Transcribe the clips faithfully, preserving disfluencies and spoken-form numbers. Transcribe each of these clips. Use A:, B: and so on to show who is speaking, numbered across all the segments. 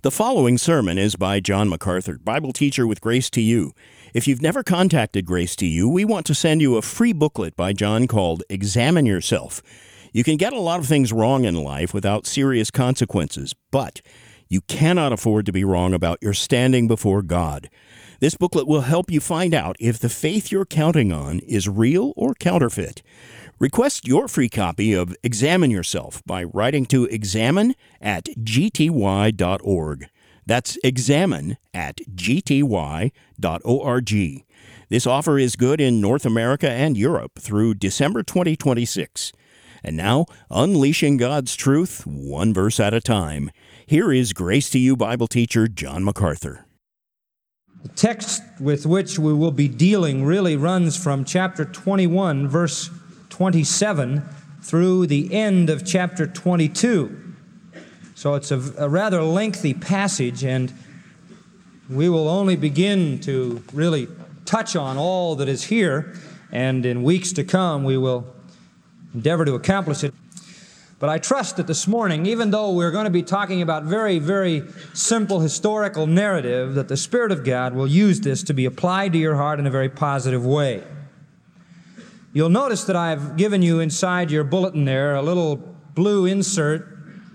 A: The following sermon is by John MacArthur, Bible teacher with Grace to You. If you've never contacted Grace to You, we want to send you a free booklet by John called Examine Yourself. You can get a lot of things wrong in life without serious consequences, but you cannot afford to be wrong about your standing before God. This booklet will help you find out if the faith you're counting on is real or counterfeit. Request your free copy of Examine Yourself by writing to examine at g t y dot org. That's examine at g t y dot org. This offer is good in North America and Europe through December twenty twenty-six. And now, unleashing God's truth, one verse at a time. Here is Grace to You Bible teacher John MacArthur.
B: The text with which we will be dealing really runs from chapter twenty-one, verse twenty-seven, through the end of chapter twenty-two. So it's a, a rather lengthy passage, and we will only begin to really touch on all that is here, and in weeks to come we will endeavor to accomplish it. But I trust that this morning, even though we're going to be talking about very, very simple historical narrative, that the Spirit of God will use this to be applied to your heart in a very positive way. You'll notice that I've given you inside your bulletin there a little blue insert,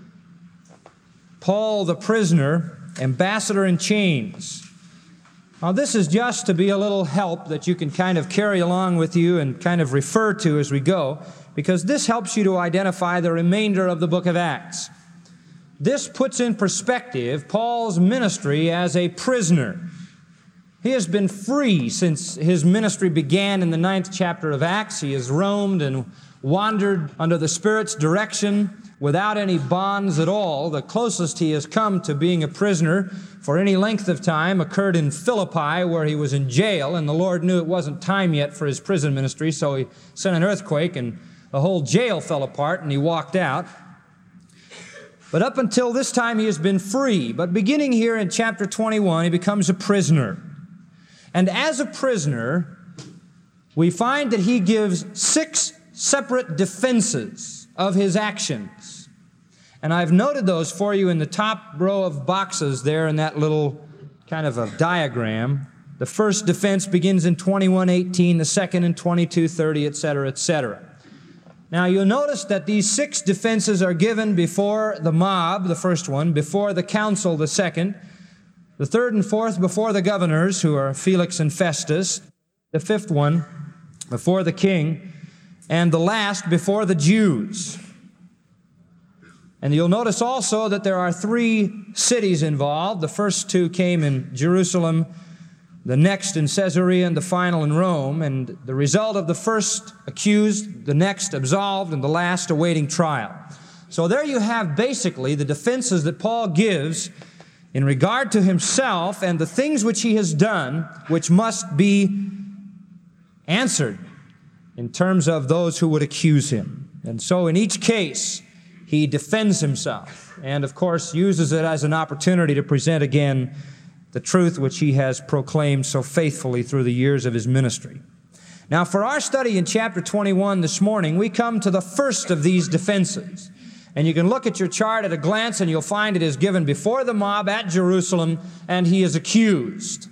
B: Paul the Prisoner, Ambassador in Chains. Now this is just to be a little help that you can kind of carry along with you and kind of refer to as we go, because this helps you to identify the remainder of the book of Acts. This puts in perspective Paul's ministry as a prisoner. He has been free since his ministry began in the ninth chapter of Acts. He has roamed and wandered under the Spirit's direction without any bonds at all. The closest he has come to being a prisoner for any length of time occurred in Philippi, where he was in jail, and the Lord knew it wasn't time yet for his prison ministry, so he sent an earthquake, and the whole jail fell apart, and he walked out. But up until this time, he has been free. But beginning here in chapter twenty-one, he becomes a prisoner. And as a prisoner, we find that he gives six separate defenses of his actions. And I've noted those for you in the top row of boxes there in that little kind of a diagram. The first defense begins in twenty-one eighteen, the second in twenty-two thirty, et cetera, et cetera. Now you'll notice that these six defenses are given before the mob, the first one, before the council, the second, the third and fourth before the governors, who are Felix and Festus, the fifth one before the king, and the last before the Jews. And you'll notice also that there are three cities involved. The first two came in Jerusalem, the next in Caesarea, and the final in Rome. And the result of the first accused, the next absolved, and the last awaiting trial. So there you have basically the defenses that Paul gives in regard to himself and the things which he has done, which must be answered in terms of those who would accuse him. And so in each case, he defends himself and, of course, uses it as an opportunity to present again the truth which he has proclaimed so faithfully through the years of his ministry. Now, for our study in chapter twenty-one this morning, we come to the first of these defenses. And you can look at your chart at a glance and you'll find it is given before the mob at Jerusalem, and he is accused.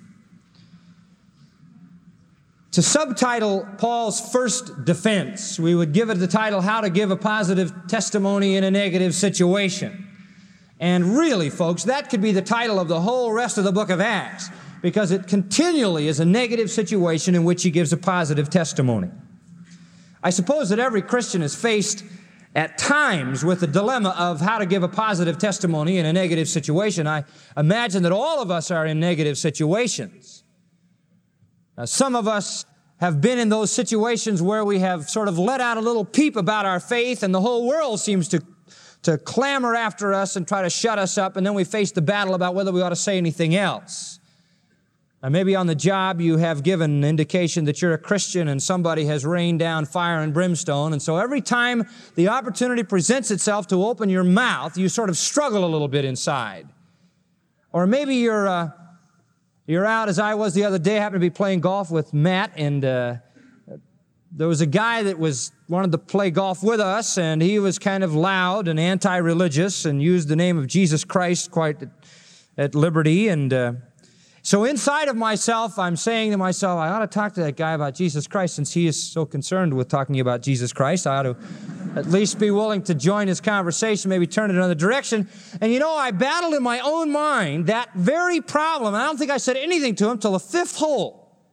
B: To subtitle Paul's first defense, we would give it the title, How to Give a Positive Testimony in a Negative Situation. And really, folks, that could be the title of the whole rest of the book of Acts, because it continually is a negative situation in which he gives a positive testimony. I suppose that every Christian is faced at times with the dilemma of how to give a positive testimony in a negative situation. I imagine that all of us are in negative situations. Now, some of us have been in those situations where we have sort of let out a little peep about our faith, and the whole world seems to, to clamor after us and try to shut us up, and then we face the battle about whether we ought to say anything else. Now, maybe on the job you have given an indication that you're a Christian and somebody has rained down fire and brimstone, and so every time the opportunity presents itself to open your mouth, you sort of struggle a little bit inside. Or maybe you're uh, you're out, as I was the other day. I happened to be playing golf with Matt, and uh, there was a guy that was wanted to play golf with us, and he was kind of loud and anti-religious and used the name of Jesus Christ quite at liberty. And uh, so inside of myself, I'm saying to myself, I ought to talk to that guy about Jesus Christ. Since he is so concerned with talking about Jesus Christ, I ought to at least be willing to join his conversation, maybe turn it another direction. And you know, I battled in my own mind that very problem. I don't think I said anything to him till the fifth hole,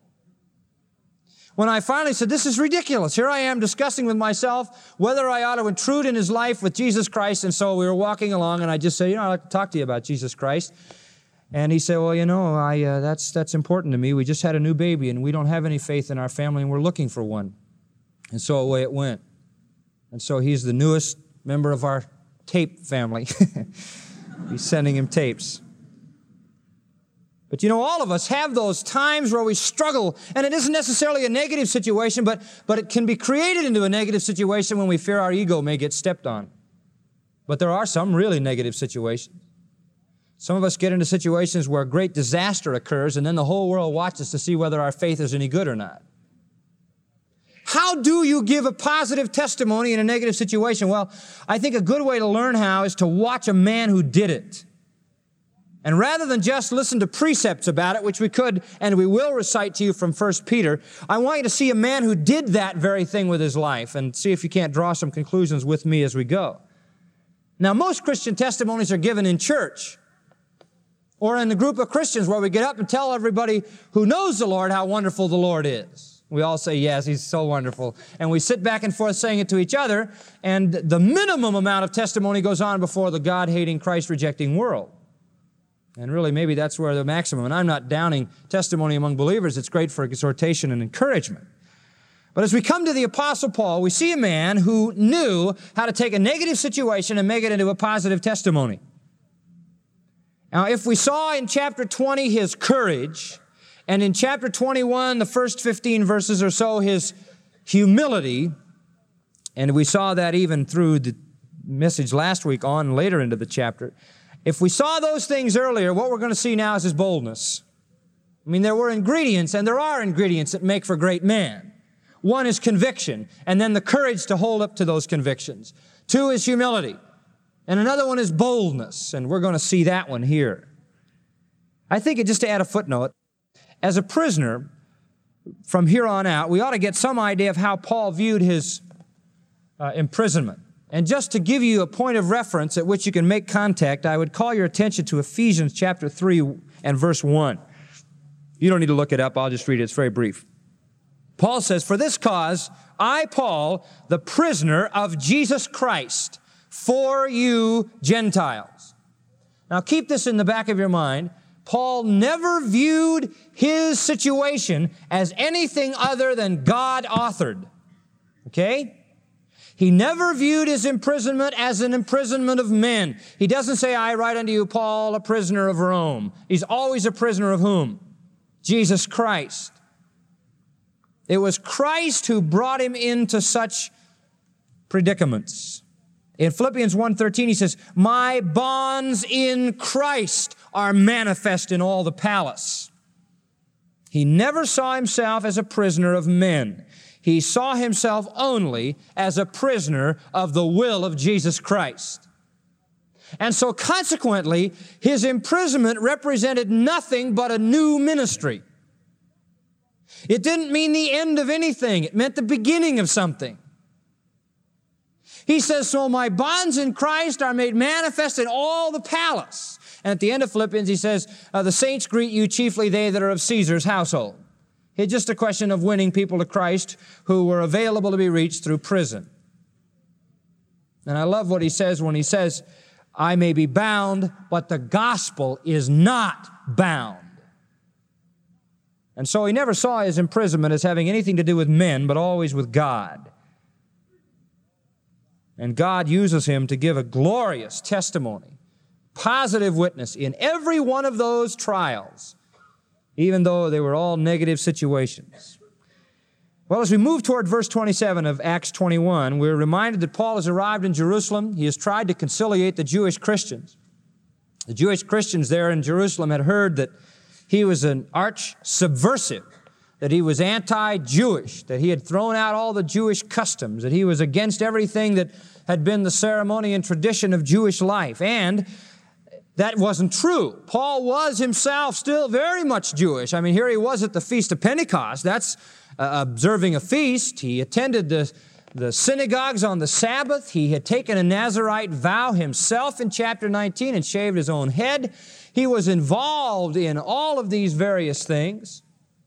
B: when I finally said, this is ridiculous. Here I am discussing with myself whether I ought to intrude in his life with Jesus Christ. And so we were walking along, and I just said, you know, I'd like to talk to you about Jesus Christ. And he said, well, you know, I uh, that's that's important to me. We just had a new baby, and we don't have any faith in our family, and we're looking for one. And so away it went. And so he's the newest member of our tape family. He's sending him tapes. But you know, all of us have those times where we struggle, and it isn't necessarily a negative situation, but, but it can be created into a negative situation when we fear our ego may get stepped on. But there are some really negative situations. Some of us get into situations where great disaster occurs, and then the whole world watches to see whether our faith is any good or not. How do you give a positive testimony in a negative situation? Well, I think a good way to learn how is to watch a man who did it. And rather than just listen to precepts about it, which we could and we will recite to you from First Peter, I want you to see a man who did that very thing with his life and see if you can't draw some conclusions with me as we go. Now, most Christian testimonies are given in church or in a group of Christians where we get up and tell everybody who knows the Lord how wonderful the Lord is. We all say, yes, He's so wonderful. And we sit back and forth saying it to each other, and the minimum amount of testimony goes on before the God-hating, Christ-rejecting world. And really, maybe that's where the maximum, and I'm not downing testimony among believers. It's great for exhortation and encouragement. But as we come to the Apostle Paul, we see a man who knew how to take a negative situation and make it into a positive testimony. Now, if we saw in chapter twenty his courage, and in chapter twenty-one, the first fifteen verses or so, his humility, and we saw that even through the message last week on later into the chapter, if we saw those things earlier, what we're going to see now is his boldness. I mean, there were ingredients, and there are ingredients that make for great men. One is conviction, and then the courage to hold up to those convictions. Two is humility, and another one is boldness, and we're going to see that one here. I think, just to add a footnote, as a prisoner, from here on out, we ought to get some idea of how Paul viewed his uh, imprisonment. And just to give you a point of reference at which you can make contact, I would call your attention to Ephesians chapter three and verse one. You don't need to look it up. I'll just read it. It's very brief. Paul says, for this cause, I, Paul, the prisoner of Jesus Christ, for you Gentiles. Now keep this in the back of your mind. Paul never viewed his situation as anything other than God-authored. Okay? He never viewed his imprisonment as an imprisonment of men. He doesn't say, I write unto you, Paul, a prisoner of Rome. He's always a prisoner of whom? Jesus Christ. It was Christ who brought him into such predicaments. In Philippians one thirteen, he says, my bonds in Christ are manifest in all the palace. He never saw himself as a prisoner of men. He saw himself only as a prisoner of the will of Jesus Christ. And so consequently, his imprisonment represented nothing but a new ministry. It didn't mean the end of anything. It meant the beginning of something. He says, so my bonds in Christ are made manifest in all the palace. And at the end of Philippians, he says, uh, the saints greet you, chiefly they that are of Caesar's household. It's just a question of winning people to Christ who were available to be reached through prison. And I love what he says when he says, I may be bound, but the gospel is not bound. And so he never saw his imprisonment as having anything to do with men, but always with God. And God uses him to give a glorious testimony, positive witness in every one of those trials, even though they were all negative situations. Well, as we move toward verse twenty-seven of Acts twenty-one, we're reminded that Paul has arrived in Jerusalem. He has tried to conciliate the Jewish Christians. The Jewish Christians there in Jerusalem had heard that he was an arch subversive, that he was anti-Jewish, that he had thrown out all the Jewish customs, that he was against everything that had been the ceremony and tradition of Jewish life. And that wasn't true. Paul was himself still very much Jewish. I mean, here he was at the Feast of Pentecost. That's uh, observing a feast. He attended the, the synagogues on the Sabbath. He had taken a Nazirite vow himself in chapter nineteen and shaved his own head. He was involved in all of these various things.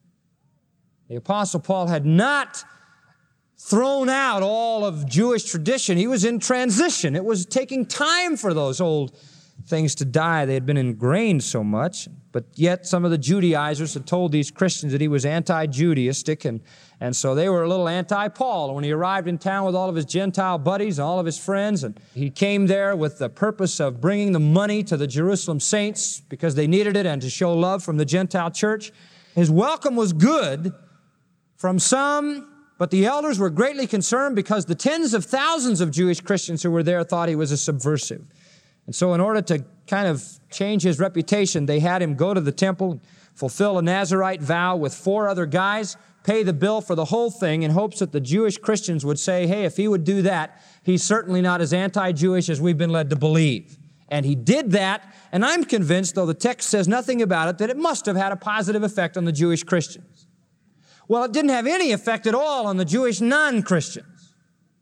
B: The Apostle Paul had not thrown out all of Jewish tradition. He was in transition. It was taking time for those old things to die. They had been ingrained so much. But yet some of the Judaizers had told these Christians that he was anti-Judaistic, and, and so they were a little anti-Paul. When he arrived in town with all of his Gentile buddies and all of his friends, and he came there with the purpose of bringing the money to the Jerusalem saints because they needed it and to show love from the Gentile church. His welcome was good from some, but the elders were greatly concerned because the tens of thousands of Jewish Christians who were there thought he was a subversive. And so in order to kind of change his reputation, they had him go to the temple, fulfill a Nazirite vow with four other guys, pay the bill for the whole thing in hopes that the Jewish Christians would say, hey, if he would do that, he's certainly not as anti-Jewish as we've been led to believe. And he did that, and I'm convinced, though the text says nothing about it, that it must have had a positive effect on the Jewish Christians. Well, it didn't have any effect at all on the Jewish non-Christians.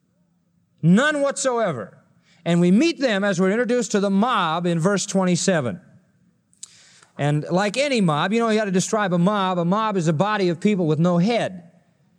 B: None whatsoever. And we meet them as we're introduced to the mob in verse twenty-seven. And like any mob, you know, you got to describe a mob. A mob is a body of people with no head.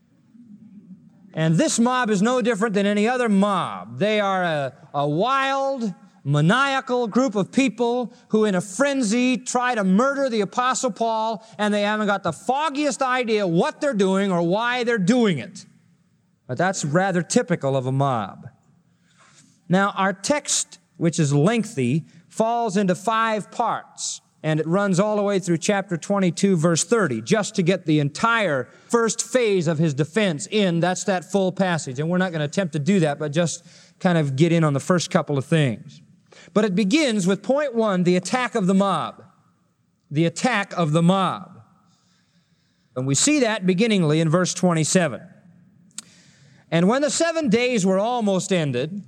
B: And this mob is no different than any other mob. They are a, a wild, maniacal group of people who in a frenzy try to murder the Apostle Paul, and they haven't got the foggiest idea what they're doing or why they're doing it. But that's rather typical of a mob. Now, our text, which is lengthy, falls into five parts, and it runs all the way through chapter twenty-two, verse thirty, just to get the entire first phase of his defense in. That's that full passage, and we're not going to attempt to do that, but just kind of get in on the first couple of things. But it begins with point one, the attack of the mob. The attack of the mob. And we see that beginningly in verse twenty-seven. And when the seven days were almost ended.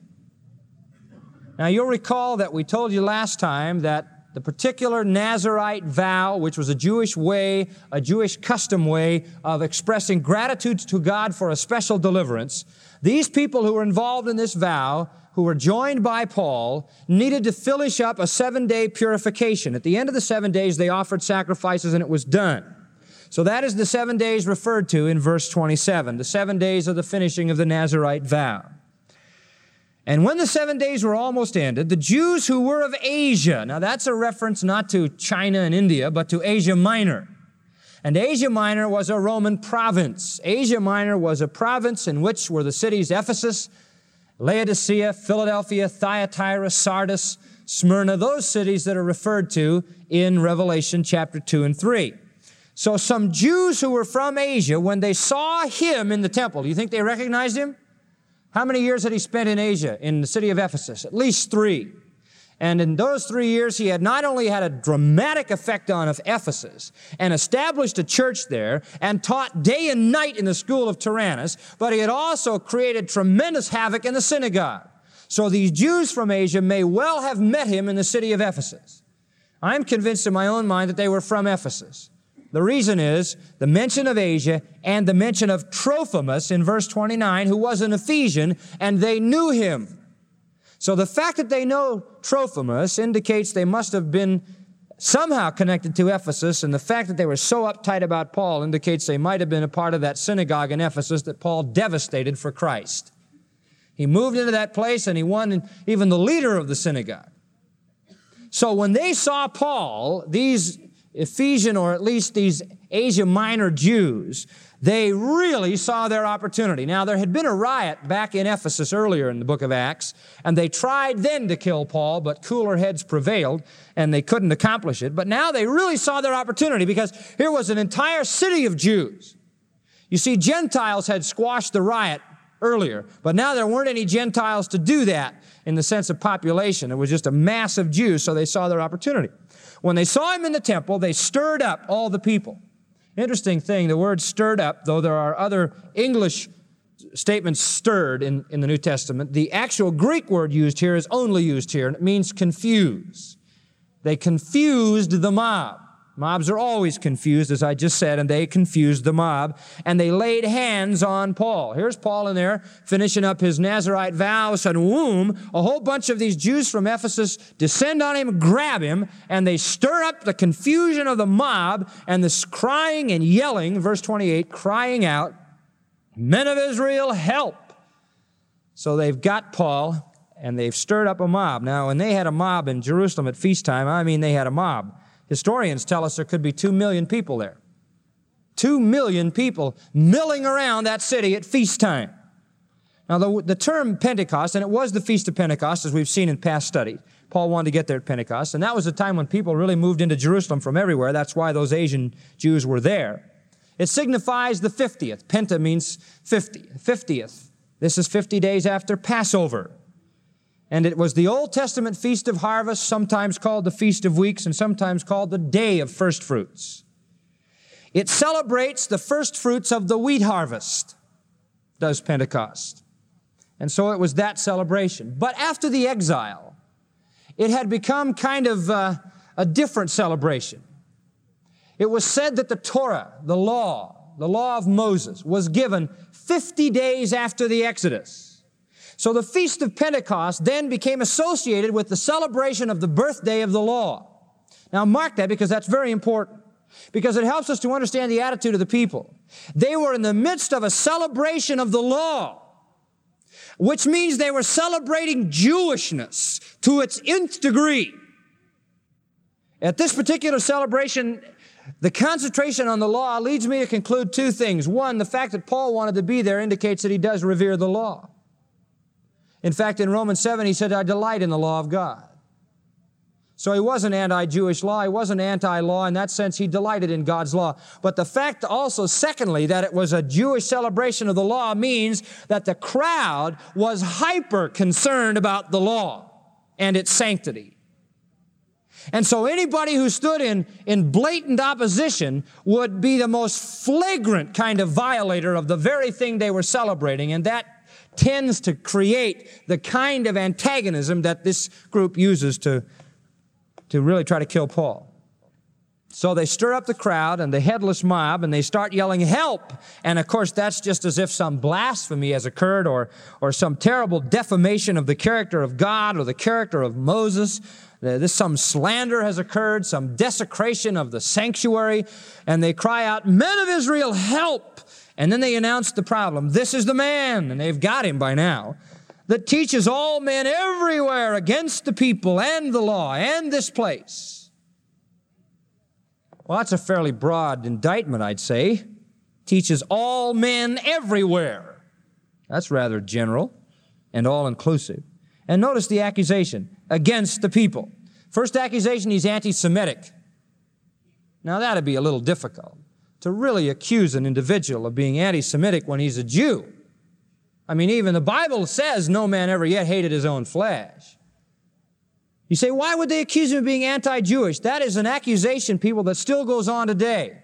B: Now, you'll recall that we told you last time that the particular Nazirite vow, which was a Jewish way, a Jewish custom way of expressing gratitude to God for a special deliverance, these people who were involved in this vow, who were joined by Paul, needed to finish up a seven-day purification. At the end of the seven days, they offered sacrifices and it was done. So that is the seven days referred to in verse twenty-seven, the seven days of the finishing of the Nazirite vow. And when the seven days were almost ended, the Jews who were of Asia, now that's a reference not to China and India, but to Asia Minor. And Asia Minor was a Roman province. Asia Minor was a province in which were the cities Ephesus, Laodicea, Philadelphia, Thyatira, Sardis, Smyrna, those cities that are referred to in Revelation chapter two and three. So some Jews who were from Asia, when they saw him in the temple, do you think they recognized him? How many years had he spent in Asia, in the city of Ephesus? At least three. And in those three years, he had not only had a dramatic effect on Ephesus and established a church there and taught day and night in the school of Tyrannus, but he had also created tremendous havoc in the synagogue. So these Jews from Asia may well have met him in the city of Ephesus. I'm convinced in my own mind that they were from Ephesus. The reason is the mention of Asia and the mention of Trophimus in verse twenty-nine, who was an Ephesian, and they knew him. So the fact that they know Trophimus indicates they must have been somehow connected to Ephesus, and the fact that they were so uptight about Paul indicates they might have been a part of that synagogue in Ephesus that Paul devastated for Christ. He moved into that place and he won even the leader of the synagogue. So when they saw Paul, these Ephesian, or at least these Asia Minor Jews, they really saw their opportunity. Now, there had been a riot back in Ephesus earlier in the book of Acts, and they tried then to kill Paul, but cooler heads prevailed, and they couldn't accomplish it. But now they really saw their opportunity because here was an entire city of Jews. You see, Gentiles had squashed the riot earlier, but now there weren't any Gentiles to do that in the sense of population. It was just a mass of Jews, so they saw their opportunity. When they saw him in the temple, they stirred up all the people. Interesting thing, the word stirred up, though there are other English statements stirred in, in the New Testament, the actual Greek word used here is only used here, and it means confuse. They confused the mob. Mobs are always confused, as I just said, and they confused the mob, and they laid hands on Paul. Here's Paul in there, finishing up his Nazirite vows, and whom a whole bunch of these Jews from Ephesus descend on him, grab him, and they stir up the confusion of the mob, and this crying and yelling, verse twenty-eight, crying out, "Men of Israel, help!" So they've got Paul, and they've stirred up a mob. Now, when they had a mob in Jerusalem at feast time, I mean they had a mob. Historians tell us there could be two million people there. Two million people milling around that city at feast time. Now, the, the term Pentecost, and it was the Feast of Pentecost, as we've seen in past studies. Paul wanted to get there at Pentecost, and that was the time when people really moved into Jerusalem from everywhere. That's why those Asian Jews were there. It signifies the fiftieth. Penta means fifty. fiftieth. This is fifty days after Passover. And it was the Old Testament Feast of Harvest, sometimes called the Feast of Weeks, and sometimes called the Day of First Fruits. It celebrates the first fruits of the wheat harvest, does Pentecost. And so it was that celebration. But after the exile, it had become kind of uh, a different celebration. It was said that the Torah, the law, the law of Moses, was given fifty days after the Exodus. So the Feast of Pentecost then became associated with the celebration of the birthday of the law. Now mark that, because that's very important, because it helps us to understand the attitude of the people. They were in the midst of a celebration of the law, which means they were celebrating Jewishness to its nth degree. At this particular celebration, the concentration on the law leads me to conclude two things. One, the fact that Paul wanted to be there indicates that he does revere the law. In fact, in Romans seven, he said, "I delight in the law of God." So he wasn't anti-Jewish law. He wasn't anti-law. In that sense, he delighted in God's law. But the fact also, secondly, that it was a Jewish celebration of the law means that the crowd was hyper concerned about the law and its sanctity. And so anybody who stood in, in blatant opposition would be the most flagrant kind of violator of the very thing they were celebrating, and that tends to create the kind of antagonism that this group uses to, to really try to kill Paul. So they stir up the crowd and the headless mob, and they start yelling, "Help!" And of course, that's just as if some blasphemy has occurred, or, or some terrible defamation of the character of God or the character of Moses. This, some slander has occurred, some desecration of the sanctuary, and they cry out, "Men of Israel, help!" And then they announce the problem. This is the man, and they've got him by now, that teaches all men everywhere against the people and the law and this place. Well, that's a fairly broad indictment, I'd say. Teaches all men everywhere. That's rather general and all-inclusive. And notice the accusation, against the people. First accusation, he's anti-Semitic. Now, that'd be a little difficult, to really accuse an individual of being anti-Semitic when he's a Jew. I mean, even the Bible says no man ever yet hated his own flesh. You say, why would they accuse him of being anti-Jewish? That is an accusation, people, that still goes on today.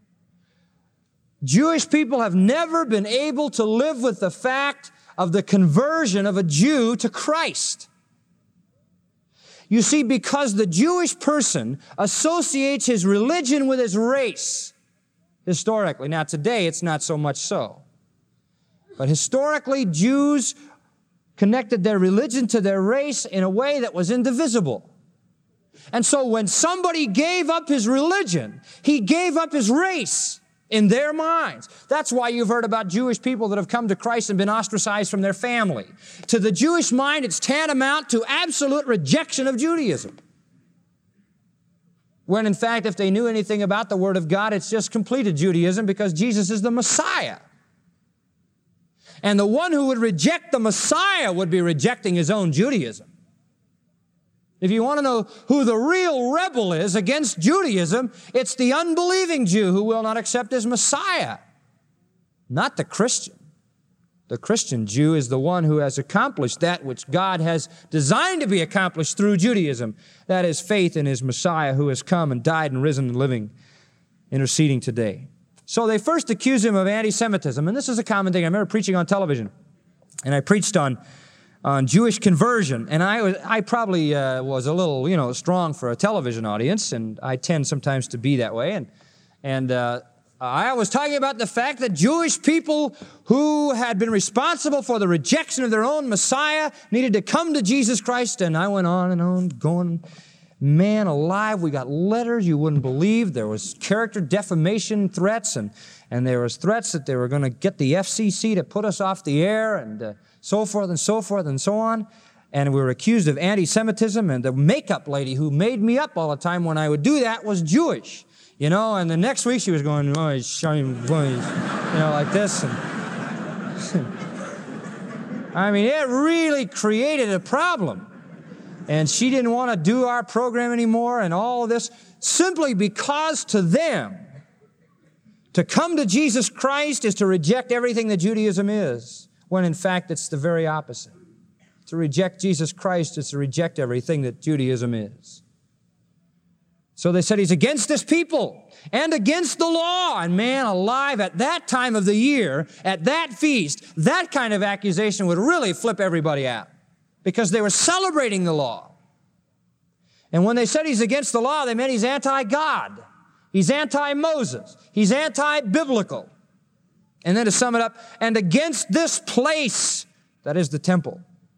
B: Jewish people have never been able to live with the fact of the conversion of a Jew to Christ. You see, because the Jewish person associates his religion with his race, historically. Now, today, it's not so much so. But historically, Jews connected their religion to their race in a way that was indivisible. And so when somebody gave up his religion, he gave up his race in their minds. That's why you've heard about Jewish people that have come to Christ and been ostracized from their family. To the Jewish mind, it's tantamount to absolute rejection of Judaism. When in fact, if they knew anything about the Word of God, it's just completed Judaism, because Jesus is the Messiah. And the one who would reject the Messiah would be rejecting his own Judaism. If you want to know who the real rebel is against Judaism, it's the unbelieving Jew who will not accept his Messiah, not the Christian. The Christian Jew is the one who has accomplished that which God has designed to be accomplished through Judaism. That is faith in his Messiah, who has come and died and risen and living, interceding today. So they first accuse him of anti-Semitism, and this is a common thing. I remember preaching on television, and I preached on on Jewish conversion. And I was, I probably uh, was a little, you know, strong for a television audience, and I tend sometimes to be that way. And, and uh, I was talking about the fact that Jewish people who had been responsible for the rejection of their own Messiah needed to come to Jesus Christ. And I went on and on, going, man alive, we got letters you wouldn't believe. There was character defamation threats, and, and there was threats that they were going to get the F C C to put us off the air, and uh, so forth and so forth and so on. And we were accused of anti-Semitism, and the makeup lady who made me up all the time when I would do that was Jewish. You know, and the next week she was going, oh, shame, boys, you know, like this. And I mean, it really created a problem. And she didn't want to do our program anymore and all of this, simply because to them, to come to Jesus Christ is to reject everything that Judaism is, when in fact it's the very opposite. To reject Jesus Christ is to reject everything that Judaism is. So they said he's against this people and against the law. And man alive, at that time of the year, at that feast, that kind of accusation would really flip everybody out, because they were celebrating the law. And when they said he's against the law, they meant he's anti-God. He's anti-Moses. He's anti-biblical. And then to sum it up, and against this place, that is the temple.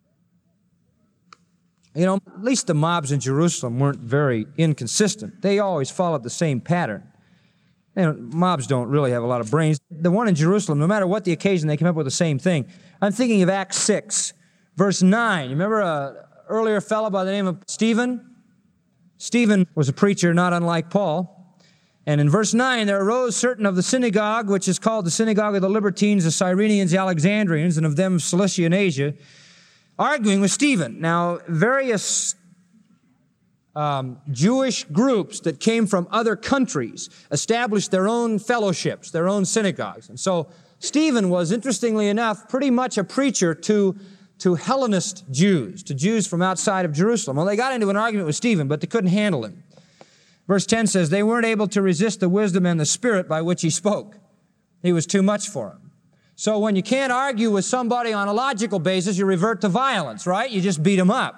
B: You know, at least the mobs in Jerusalem weren't very inconsistent. They always followed the same pattern. You know, mobs don't really have a lot of brains. The one in Jerusalem, no matter what the occasion, they came up with the same thing. I'm thinking of Acts six, verse nine. You remember an earlier fellow by the name of Stephen? Stephen was a preacher not unlike Paul. And in verse nine, there arose certain of the synagogue, which is called the synagogue of the Libertines, the Cyrenians, the Alexandrians, and of them Cilicia and Asia, arguing with Stephen. Now, various um, Jewish groups that came from other countries established their own fellowships, their own synagogues. And so Stephen was, interestingly enough, pretty much a preacher to, to Hellenist Jews, to Jews from outside of Jerusalem. Well, they got into an argument with Stephen, but they couldn't handle him. Verse ten says, they weren't able to resist the wisdom and the spirit by which he spoke. He was too much for them. So when you can't argue with somebody on a logical basis, you revert to violence, right? You just beat them up.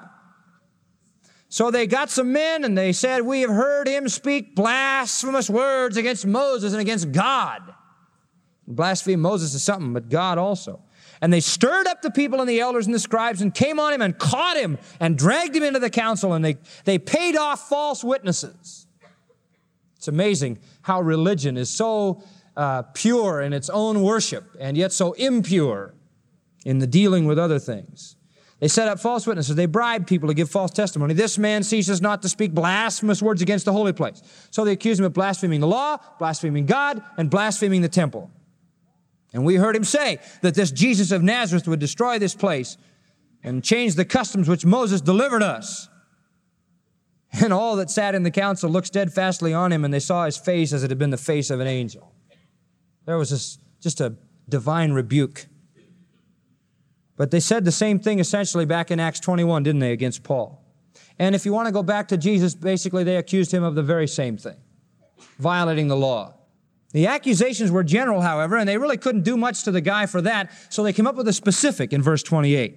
B: So they got some men and they said, we have heard him speak blasphemous words against Moses and against God. Blaspheme Moses is something, but God also. And they stirred up the people and the elders and the scribes and came on him and caught him and dragged him into the council, and they, they paid off false witnesses. It's amazing how religion is so Uh, pure in its own worship, and yet so impure in the dealing with other things. They set up false witnesses. They bribed people to give false testimony. This man ceases not to speak blasphemous words against the holy place. So they accused him of blaspheming the law, blaspheming God, and blaspheming the temple. And we heard him say that this Jesus of Nazareth would destroy this place and change the customs which Moses delivered us. And all that sat in the council looked steadfastly on him, and they saw his face as it had been the face of an angel. There was this, just a divine rebuke. But they said the same thing essentially back in Acts twenty-one, didn't they, against Paul? And if you want to go back to Jesus, basically they accused him of the very same thing, violating the law. The accusations were general, however, and they really couldn't do much to the guy for that, so they came up with a specific in verse twenty-eight.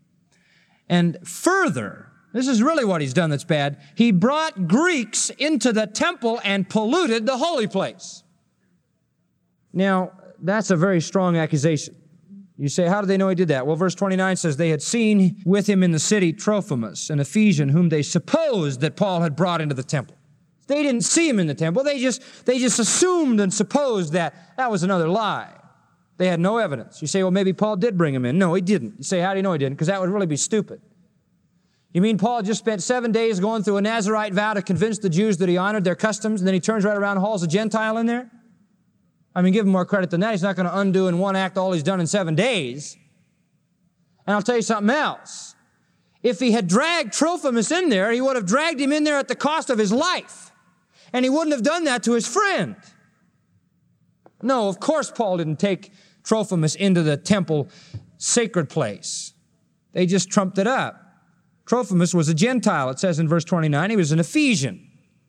B: And further, this is really what he's done that's bad, he brought Greeks into the temple and polluted the holy place. Now, that's a very strong accusation. You say, how do they know he did that? Well, verse twenty-nine says, they had seen with him in the city Trophimus, an Ephesian, whom they supposed that Paul had brought into the temple. They didn't see him in the temple. They just, they just assumed and supposed that that was another lie. They had no evidence. You say, well, maybe Paul did bring him in. No, he didn't. You say, how do you know he didn't? Because that would really be stupid. You mean Paul just spent seven days going through a Nazirite vow to convince the Jews that he honored their customs, and then he turns right around and hauls a Gentile in there? I mean, give him more credit than that. He's not going to undo in one act all he's done in seven days. And I'll tell you something else. If he had dragged Trophimus in there, he would have dragged him in there at the cost of his life. And he wouldn't have done that to his friend. No, of course Paul didn't take Trophimus into the temple sacred place. They just trumped it up. Trophimus was a Gentile, it says in verse twenty-nine. He was an Ephesian.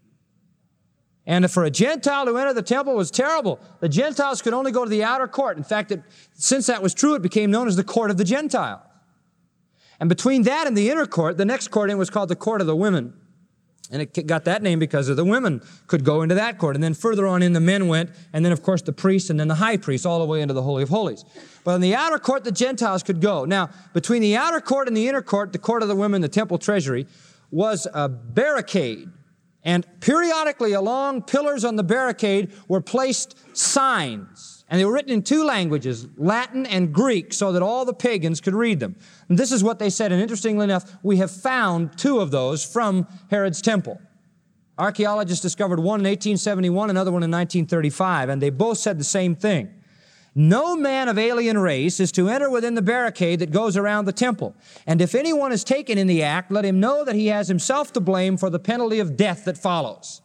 B: And for a Gentile to enter the temple was terrible. The Gentiles could only go to the outer court. In fact, it, since that was true, it became known as the court of the Gentiles. And between that and the inner court, the next court in was called the court of the women. And it got that name because of the women could go into that court. And then further on in, the men went, and then, of course, the priests, and then the high priest, all the way into the Holy of Holies. But in the outer court, the Gentiles could go. Now, between the outer court and the inner court, the court of the women, the temple treasury, was a barricade. And periodically along pillars on the barricade were placed signs. And they were written in two languages, Latin and Greek, so that all the pagans could read them. And this is what they said, and interestingly enough, we have found two of those from Herod's temple. Archaeologists discovered one in eighteen seventy-one, another one in nineteen thirty-five, and they both said the same thing. No man of alien race is to enter within the barricade that goes around the temple. And if anyone is taken in the act, let him know that he has himself to blame for the penalty of death that follows.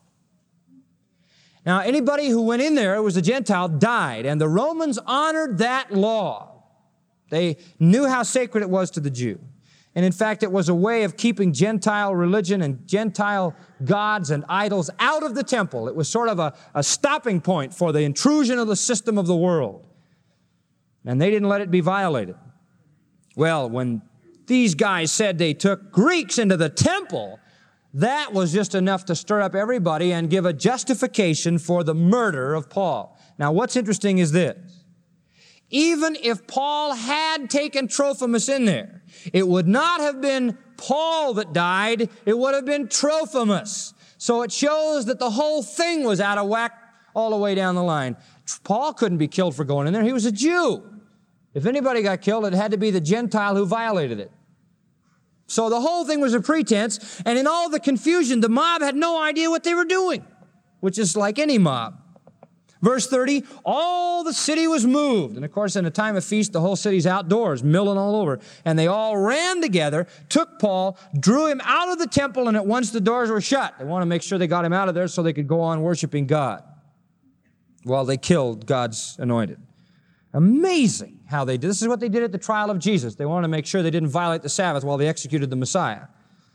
B: Now, anybody who went in there who was a Gentile died, and the Romans honored that law. They knew how sacred it was to the Jew. And in fact, it was a way of keeping Gentile religion and Gentile gods and idols out of the temple. It was sort of a, a stopping point for the intrusion of the system of the world. And they didn't let it be violated. Well, when these guys said they took Greeks into the temple, that was just enough to stir up everybody and give a justification for the murder of Paul. Now, what's interesting is this. Even if Paul had taken Trophimus in there, it would not have been Paul that died, it would have been Trophimus. So it shows that the whole thing was out of whack all the way down the line. Paul couldn't be killed for going in there. He was a Jew. If anybody got killed, it had to be the Gentile who violated it. So the whole thing was a pretense, and in all the confusion, the mob had no idea what they were doing, which is like any mob. Verse thirty, all the city was moved. And of course, in a time of feast, the whole city's outdoors, milling all over. And they all ran together, took Paul, drew him out of the temple, and at once the doors were shut. They want to make sure they got him out of there so they could go on worshiping God while they killed God's anointed. Amazing how they did. This is what they did at the trial of Jesus. They wanted to make sure they didn't violate the Sabbath while they executed the Messiah.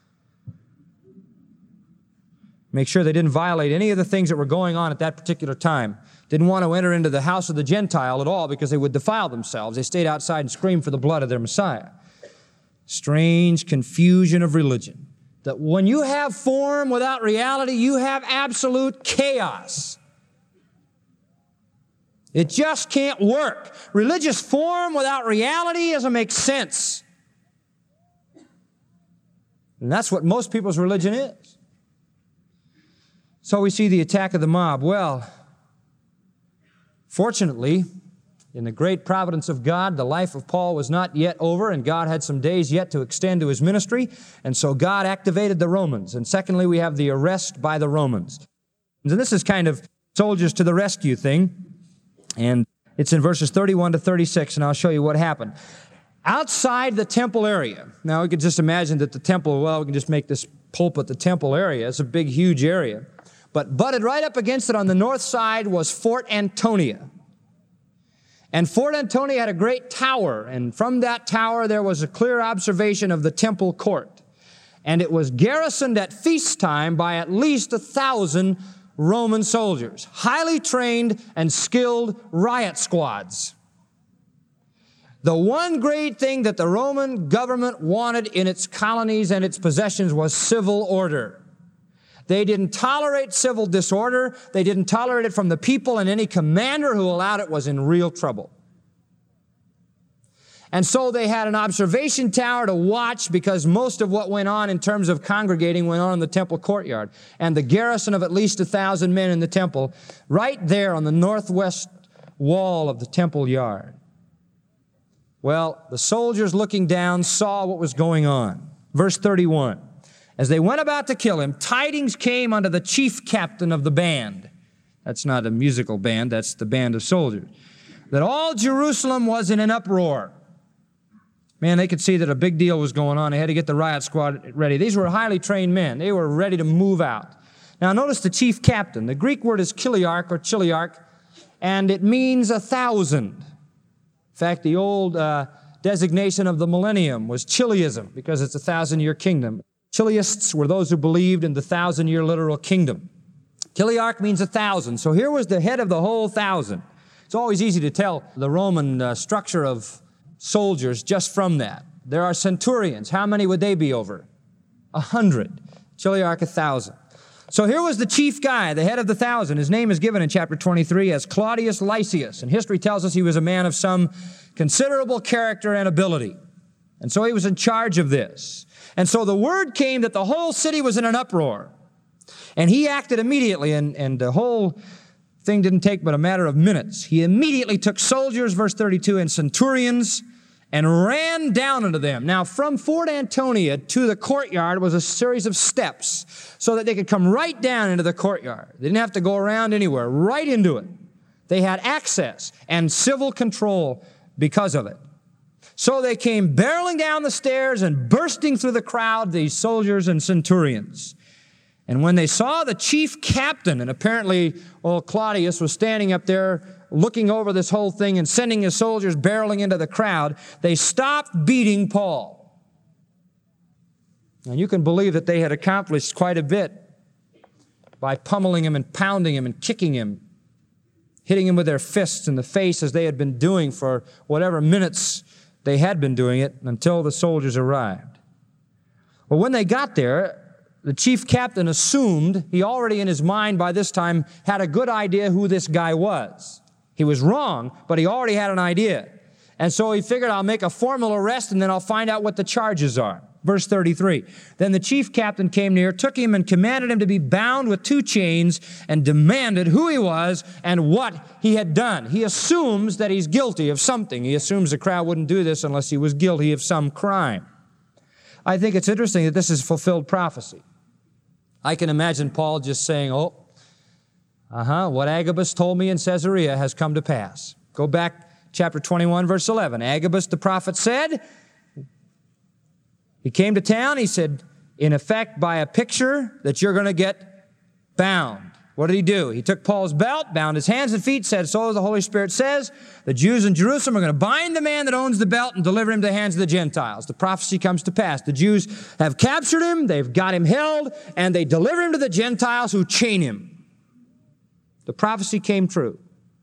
B: Make sure they didn't violate any of the things that were going on at that particular time. Didn't want to enter into the house of the Gentile at all because they would defile themselves. They stayed outside and screamed for the blood of their Messiah. Strange confusion of religion. That when you have form without reality, you have absolute chaos. It just can't work. Religious form without reality doesn't make sense. And that's what most people's religion is. So we see the attack of the mob. Well, fortunately, in the great providence of God, the life of Paul was not yet over, and God had some days yet to extend to his ministry, and so God activated the Romans. And secondly, we have the arrest by the Romans. And this is kind of soldiers to the rescue thing. And it's in verses thirty-one to thirty-six, and I'll show you what happened. Outside the temple area, now we could just imagine that the temple, well, we can just make this pulpit the temple area. It's a big, huge area. But butted right up against it on the north side was Fort Antonia. And Fort Antonia had a great tower, and from that tower there was a clear observation of the temple court. And it was garrisoned at feast time by at least a thousand Roman soldiers, highly trained and skilled riot squads. The one great thing that the Roman government wanted in its colonies and its possessions was civil order. They didn't tolerate civil disorder. They didn't tolerate it from the people, and any commander who allowed it was in real trouble. And so they had an observation tower to watch because most of what went on in terms of congregating went on in the temple courtyard. And the garrison of at least a thousand men in the temple right there on the northwest wall of the temple yard. Well, the soldiers looking down saw what was going on. Verse thirty-one, as they went about to kill him, tidings came unto the chief captain of the band. That's not a musical band, that's the band of soldiers. That all Jerusalem was in an uproar. Man, they could see that a big deal was going on. They had to get the riot squad ready. These were highly trained men. They were ready to move out. Now, notice the chief captain. The Greek word is chiliarch or chiliarch, and it means a thousand. In fact, the old uh, designation of the millennium was Chiliasm because it's a thousand-year kingdom. Chiliists were those who believed in the thousand-year literal kingdom. Chiliarch means a thousand. So here was the head of the whole thousand. It's always easy to tell the Roman uh, structure of soldiers just from that. There are centurions. How many would they be over? A hundred. Chiliarch, a thousand. So here was the chief guy, the head of the thousand. His name is given in chapter twenty-three as Claudius Lysias. And history tells us he was a man of some considerable character and ability. And so he was in charge of this. And so the word came that the whole city was in an uproar. And he acted immediately, and, and the whole thing didn't take but a matter of minutes. He immediately took soldiers, verse thirty-two, and centurions, and ran down into them. Now, from Fort Antonia to the courtyard was a series of steps so that they could come right down into the courtyard. They didn't have to go around anywhere, right into it. They had access and civil control because of it. So they came barreling down the stairs and bursting through the crowd, these soldiers and centurions. And when they saw the chief captain, and apparently old Claudius was standing up there looking over this whole thing and sending his soldiers barreling into the crowd, they stopped beating Paul. And you can believe that they had accomplished quite a bit by pummeling him and pounding him and kicking him, hitting him with their fists in the face as they had been doing for whatever minutes they had been doing it until the soldiers arrived. Well, when they got there, the chief captain assumed he already in his mind by this time had a good idea who this guy was. He was wrong, but he already had an idea. And so he figured, I'll make a formal arrest and then I'll find out what the charges are. Verse thirty-three, then the chief captain came near, took him and commanded him to be bound with two chains and demanded who he was and what he had done. He assumes that he's guilty of something. He assumes the crowd wouldn't do this unless he was guilty of some crime. I think it's interesting that this is fulfilled prophecy. I can imagine Paul just saying, oh, uh-huh, what Agabus told me in Caesarea has come to pass. Go back, chapter twenty-one, verse eleven. Agabus the prophet said, he came to town, he said, in effect, by a picture, that you're going to get bound. What did he do? He took Paul's belt, bound his hands and feet, said, so as the Holy Spirit says, the Jews in Jerusalem are going to bind the man that owns the belt and deliver him to the hands of the Gentiles. The prophecy comes to pass. The Jews have captured him, they've got him held, and they deliver him to the Gentiles who chain him. The prophecy came true.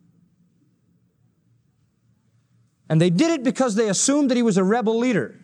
B: And they did it because they assumed that he was a rebel leader.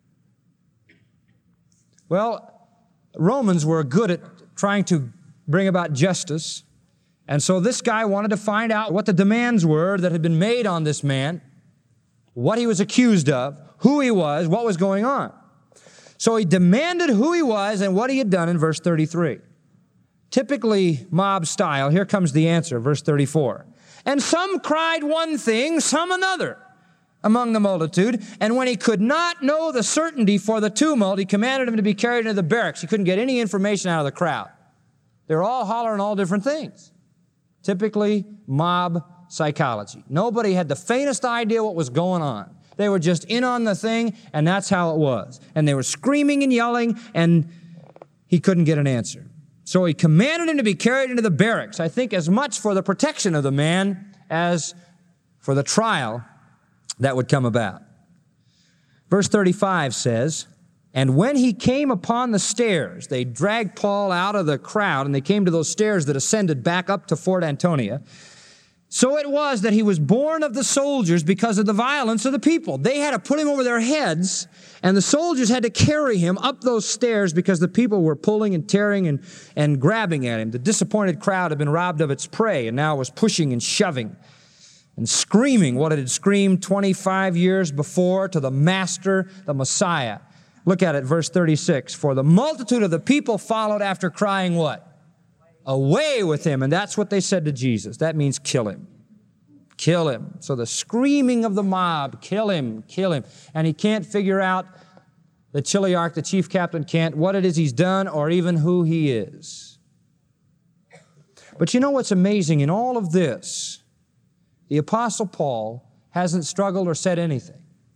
B: Well, Romans were good at trying to bring about justice. And so this guy wanted to find out what the demands were that had been made on this man, what he was accused of, who he was, what was going on. So he demanded who he was and what he had done in verse thirty-three. Typically mob style, here comes the answer, verse thirty-four. And some cried one thing, some another among the multitude, and when he could not know the certainty for the tumult, he commanded him to be carried into the barracks. He couldn't get any information out of the crowd. They were all hollering all different things. Typically mob psychology. Nobody had the faintest idea what was going on. They were just in on the thing, and that's how it was. And they were screaming and yelling, and he couldn't get an answer. So he commanded him to be carried into the barracks, I think as much for the protection of the man as for the trial that would come about. Verse thirty-five says, and when he came upon the stairs, they dragged Paul out of the crowd, and they came to those stairs that ascended back up to Fort Antonia. So it was that he was born of the soldiers because of the violence of the people. They had to put him over their heads, and the soldiers had to carry him up those stairs because the people were pulling and tearing and, and grabbing at him. The disappointed crowd had been robbed of its prey, and now was pushing and shoving and screaming what it had screamed twenty-five years before to the Master, the Messiah. Look at it, verse thirty-six. For the multitude of the people followed after crying what? Away with him. And that's what they said to Jesus. That means kill him. Kill him. So the screaming of the mob, kill him, kill him. And he can't figure out, the Chiliarch, the chief captain, can't, what it is he's done or even who he is. But you know what's amazing? In all of this, the Apostle Paul hasn't struggled or said anything.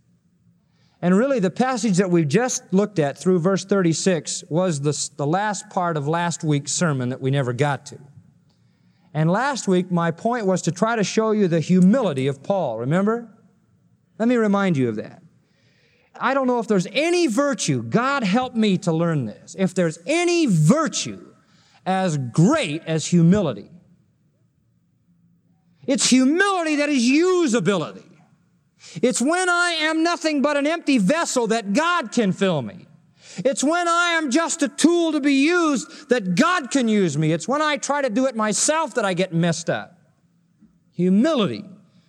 B: And really, the passage that we've just looked at through verse thirty-six was the, the last part of last week's sermon that we never got to. And last week, my point was to try to show you the humility of Paul, remember? Let me remind you of that. I don't know if there's any virtue, God help me to learn this, if there's any virtue as great as humility. It's humility that is usability. It's when I am nothing but an empty vessel that God can fill me. It's when I am just a tool to be used that God can use me. It's when I try to do it myself that I get messed up. Humility.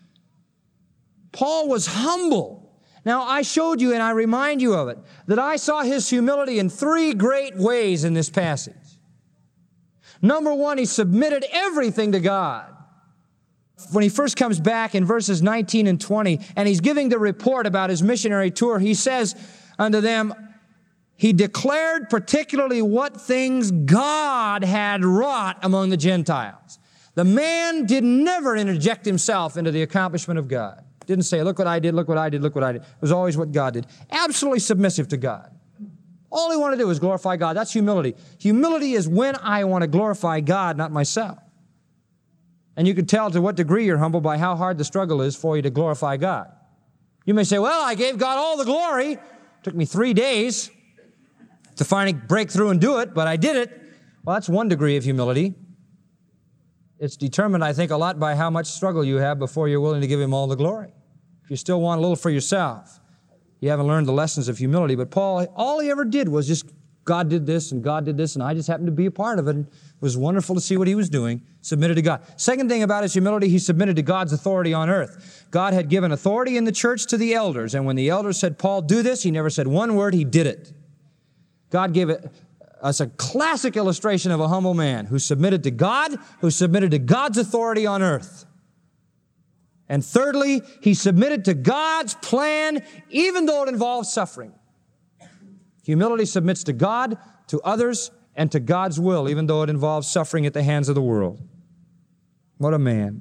B: Paul was humble. Now, I showed you, and I remind you of it, that I saw his humility in three great ways in this passage. Number one, he submitted everything to God. When he first comes back in verses nineteen and twenty, and he's giving the report about his missionary tour, he says unto them, he declared particularly what things God had wrought among the Gentiles. The man did never interject himself into the accomplishment of God. Didn't say, look what I did, look what I did, look what I did. It was always what God did. Absolutely submissive to God. All he wanted to do was glorify God. That's humility. Humility is when I want to glorify God, not myself. And you can tell to what degree you're humble by how hard the struggle is for you to glorify God. You may say, well, I gave God all the glory. It took me three days to finally break through and do it, but I did it. Well, that's one degree of humility. It's determined, I think, a lot by how much struggle you have before you're willing to give Him all the glory. If you still want a little for yourself, you haven't learned the lessons of humility. But Paul, all he ever did was just, God did this and God did this, and I just happened to be a part of it. And it was wonderful to see what he was doing, submitted to God. Second thing about his humility, he submitted to God's authority on earth. God had given authority in the church to the elders, and when the elders said, Paul, do this, he never said one word, he did it. God gave it us a classic illustration of a humble man who submitted to God, who submitted to God's authority on earth. And thirdly, he submitted to God's plan, even though it involved suffering. Humility submits to God, to others, and to God's will, even though it involves suffering at the hands of the world. What a man.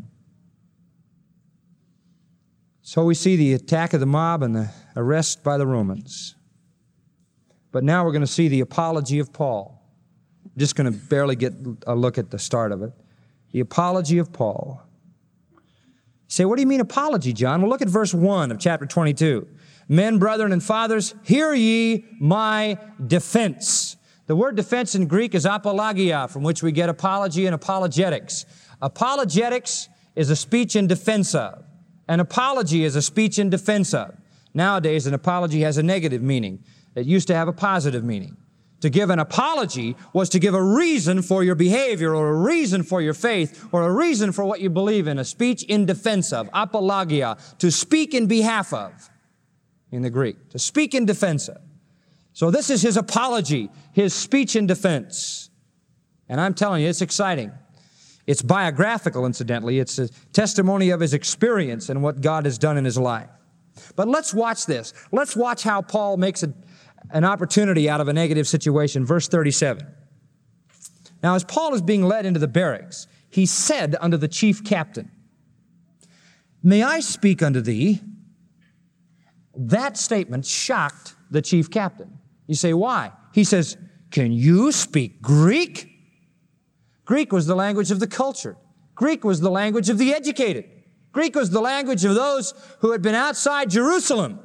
B: So we see the attack of the mob and the arrest by the Romans. But now we're going to see the apology of Paul. I'm just going to barely get a look at the start of it. The apology of Paul. You say, what do you mean apology, John? Well, look at verse one of chapter twenty-two. Men, brethren, and fathers, hear ye my defense. The word defense in Greek is apologia, from which we get apology and apologetics. Apologetics is a speech in defense of. An apology is a speech in defense of. Nowadays, an apology has a negative meaning. It used to have a positive meaning. To give an apology was to give a reason for your behavior or a reason for your faith or a reason for what you believe in, a speech in defense of, apologia, to speak in behalf of, in the Greek, to speak in defense of. So this is his apology, his speech in defense. And I'm telling you, it's exciting. It's biographical, incidentally. It's a testimony of his experience and what God has done in his life. But let's watch this. Let's watch how Paul makes a an opportunity out of a negative situation. Verse thirty-seven. Now, as Paul is being led into the barracks, he said unto the chief captain, may I speak unto thee? That statement shocked the chief captain. You say, why? He says, can you speak Greek? Greek was the language of the cultured. Greek was the language of the educated. Greek was the language of those who had been outside Jerusalem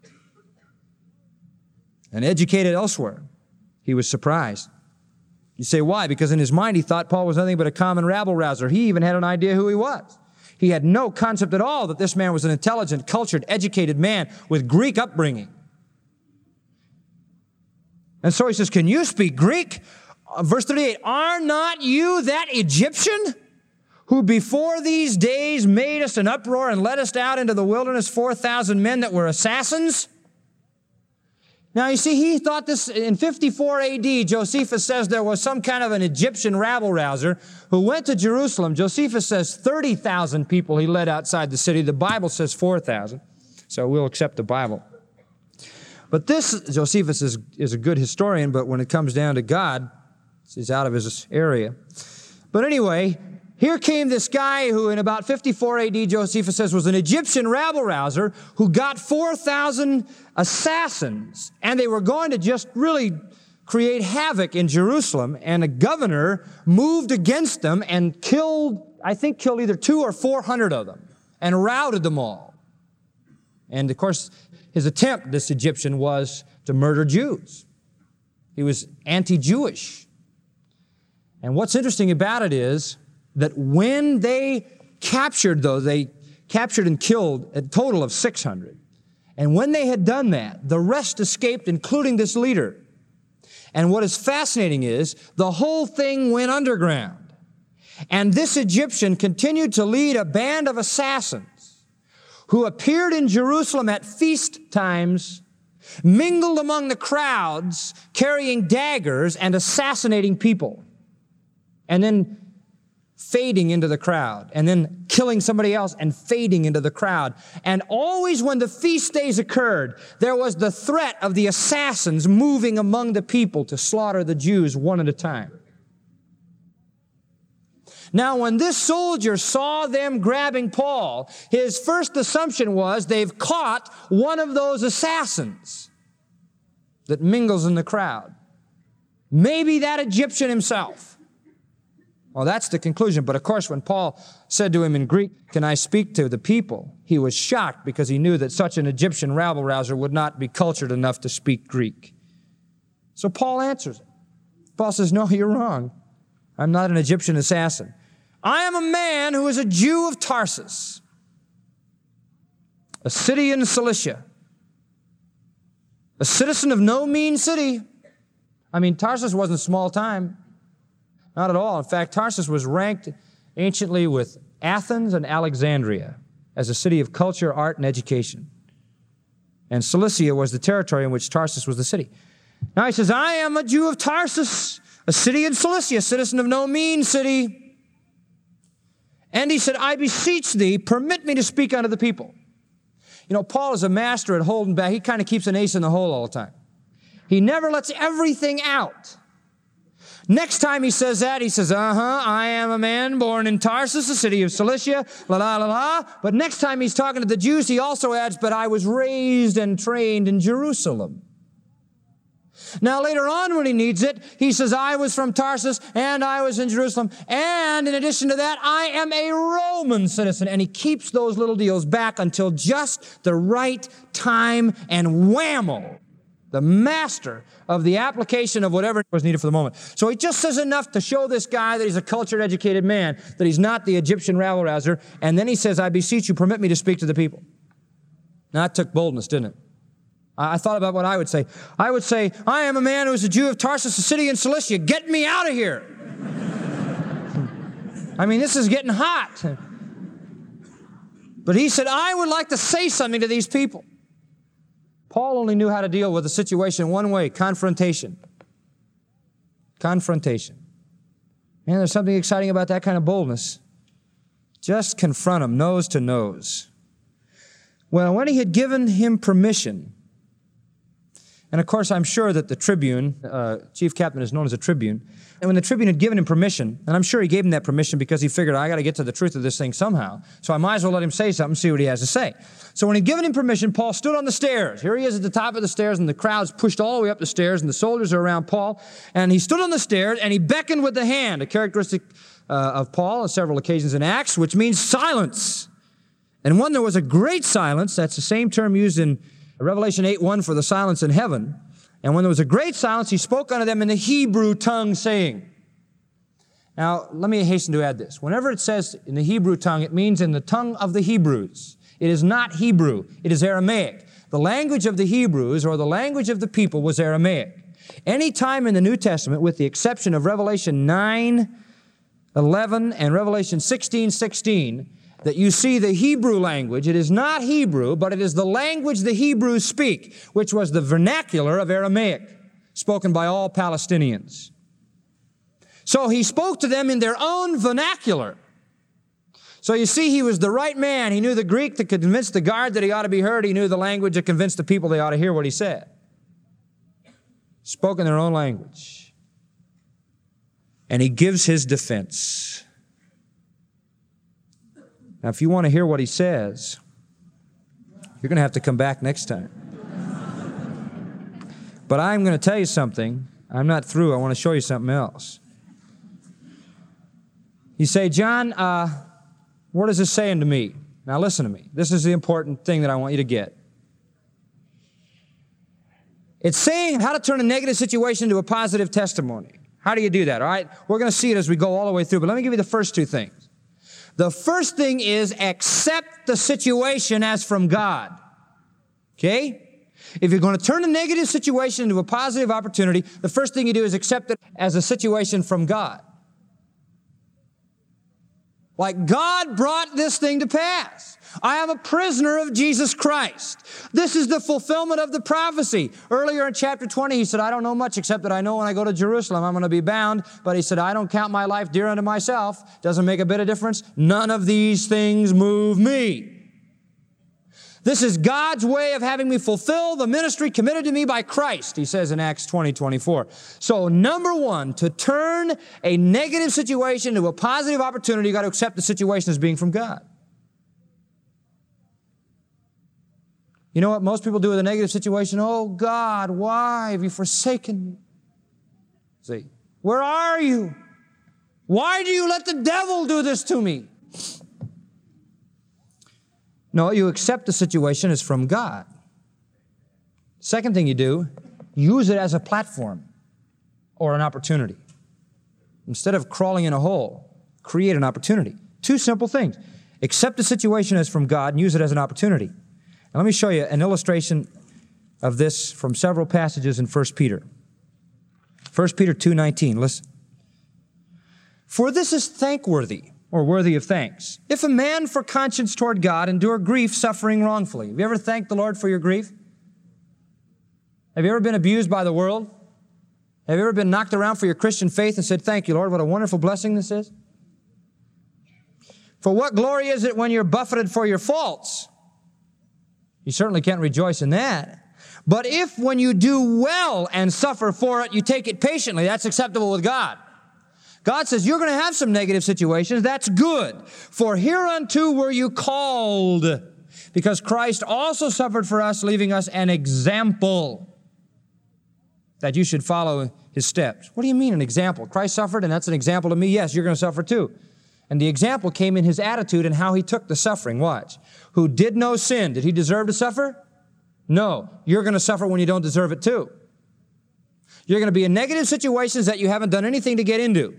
B: and educated elsewhere. He was surprised. You say, why? Because in his mind he thought Paul was nothing but a common rabble-rouser. He even had an idea who he was. He had no concept at all that this man was an intelligent, cultured, educated man with Greek upbringing. And so he says, can you speak Greek? Uh, verse thirty-eight, are not you that Egyptian who before these days made us an uproar and led us out into the wilderness, four thousand men that were assassins? Now, you see, he thought this, in fifty-four A D, Josephus says there was some kind of an Egyptian rabble-rouser who went to Jerusalem. Josephus says thirty thousand people he led outside the city. The Bible says four thousand, so we'll accept the Bible. But this, Josephus is, is a good historian, but when it comes down to God, he's out of his area. But anyway, here came this guy who in about fifty-four A D, Josephus says, was an Egyptian rabble-rouser who got four thousand assassins, and they were going to just really create havoc in Jerusalem, and a governor moved against them and killed, I think killed either two or four hundred of them, and routed them all. And of course, his attempt, this Egyptian, was to murder Jews. He was anti-Jewish. And what's interesting about it is that when they captured those, they captured and killed a total of six hundred. And when they had done that, the rest escaped, including this leader. And what is fascinating is the whole thing went underground. And this Egyptian continued to lead a band of assassins who appeared in Jerusalem at feast times, mingled among the crowds, carrying daggers and assassinating people, and then fading into the crowd, and then killing somebody else and fading into the crowd. And always when the feast days occurred, there was the threat of the assassins moving among the people to slaughter the Jews one at a time. Now, when this soldier saw them grabbing Paul, his first assumption was they've caught one of those assassins that mingles in the crowd. Maybe that Egyptian himself. Well, that's the conclusion. But of course, when Paul said to him in Greek, "Can I speak to the people?" he was shocked because he knew that such an Egyptian rabble-rouser would not be cultured enough to speak Greek. So Paul answers it. Paul says, "No, you're wrong. I'm not an Egyptian assassin. I am a man who is a Jew of Tarsus, a city in Cilicia, a citizen of no mean city." I mean, Tarsus wasn't small time. Not at all. In fact, Tarsus was ranked anciently with Athens and Alexandria as a city of culture, art, and education. And Cilicia was the territory in which Tarsus was the city. Now he says, "I am a Jew of Tarsus, a city in Cilicia, a citizen of no mean city." And he said, "I beseech thee, permit me to speak unto the people." You know, Paul is a master at holding back. He kind of keeps an ace in the hole all the time. He never lets everything out. Next time he says that, he says, uh-huh, I am a man born in Tarsus, a city of Cilicia, la la la la. But next time he's talking to the Jews, he also adds, "But I was raised and trained in Jerusalem." Now later on when he needs it, he says, "I was from Tarsus and I was in Jerusalem. And in addition to that, I am a Roman citizen." And he keeps those little deals back until just the right time, and whammo, the master of the application of whatever was needed for the moment. So he just says enough to show this guy that he's a cultured, educated man, that he's not the Egyptian rabble-rouser. And then he says, "I beseech you, permit me to speak to the people." Now that took boldness, didn't it? I thought about what I would say. I would say, "I am a man who is a Jew of Tarsus, a city in Cilicia. Get me out of here." I mean, this is getting hot. But he said, "I would like to say something to these people." Paul only knew how to deal with a situation one way: confrontation. Confrontation. Man, there's something exciting about that kind of boldness. Just confront him, nose to nose. Well, when he had given him permission, and of course I'm sure that the tribune, uh, chief captain is known as a tribune, and when the tribune had given him permission, and I'm sure he gave him that permission because he figured, I got to get to the truth of this thing somehow, so I might as well let him say something, see what he has to say. So when he'd given him permission, Paul stood on the stairs. Here he is at the top of the stairs, and the crowd's pushed all the way up the stairs, and the soldiers are around Paul, and he stood on the stairs, and he beckoned with the hand, a characteristic uh, of Paul on several occasions in Acts, which means silence. And when there was a great silence, that's the same term used in Revelation eight one for the silence in heaven, and when there was a great silence, he spoke unto them in the Hebrew tongue, saying. Now, let me hasten to add this. Whenever it says in the Hebrew tongue, it means in the tongue of the Hebrews. It is not Hebrew. It is Aramaic. The language of the Hebrews, or the language of the people, was Aramaic. Any time in the New Testament, with the exception of Revelation nine eleven and Revelation sixteen sixteen, that you see the Hebrew language, it is not Hebrew, but it is the language the Hebrews speak, which was the vernacular of Aramaic, spoken by all Palestinians. So he spoke to them in their own vernacular. So you see, he was the right man. He knew the Greek to convince the guard that he ought to be heard. He knew the language to convince the people they ought to hear what he said. Spoke in their own language. And he gives his defense. Now, if you want to hear what he says, you're going to have to come back next time. But I'm going to tell you something. I'm not through. I want to show you something else. You say, John, uh, what is this saying to me? Now listen to me. This is the important thing that I want you to get. It's saying how to turn a negative situation into a positive testimony. How do you do that, all right? We're going to see it as we go all the way through, but let me give you the first two things. The first thing is accept the situation as from God. Okay? If you're going to turn a negative situation into a positive opportunity, the first thing you do is accept it as a situation from God. Like, God brought this thing to pass. I am a prisoner of Jesus Christ. This is the fulfillment of the prophecy. Earlier in chapter twenty, he said, I don't know much except that I know when I go to Jerusalem, I'm going to be bound. But he said, I don't count my life dear unto myself. Doesn't make a bit of difference. None of these things move me. This is God's way of having me fulfill the ministry committed to me by Christ, he says in Acts twenty, twenty-four. So number one, to turn a negative situation into a positive opportunity, you've got to accept the situation as being from God. You know what most people do with a negative situation? Oh, God, why have you forsaken me? See, where are you? Why do you let the devil do this to me? No, you accept the situation as from God. Second thing you do, use it as a platform or an opportunity. Instead of crawling in a hole, create an opportunity. Two simple things. Accept the situation as from God and use it as an opportunity. Now let me show you an illustration of this from several passages in First Peter. First Peter two nineteen, listen. For this is thankworthy, or worthy of thanks, if a man for conscience toward God endure grief suffering wrongfully. Have you ever thanked the Lord for your grief? Have you ever been abused by the world? Have you ever been knocked around for your Christian faith and said, thank you, Lord, what a wonderful blessing this is? For what glory is it when you're buffeted for your faults? You certainly can't rejoice in that. But if when you do well and suffer for it, you take it patiently, that's acceptable with God. God says, you're going to have some negative situations. That's good. For hereunto were you called, because Christ also suffered for us, leaving us an example that you should follow his steps. What do you mean an example? Christ suffered, and that's an example to me. Yes, you're going to suffer too. And the example came in his attitude and how he took the suffering. Watch. Who did no sin. Did he deserve to suffer? No. You're going to suffer when you don't deserve it too. You're going to be in negative situations that you haven't done anything to get into.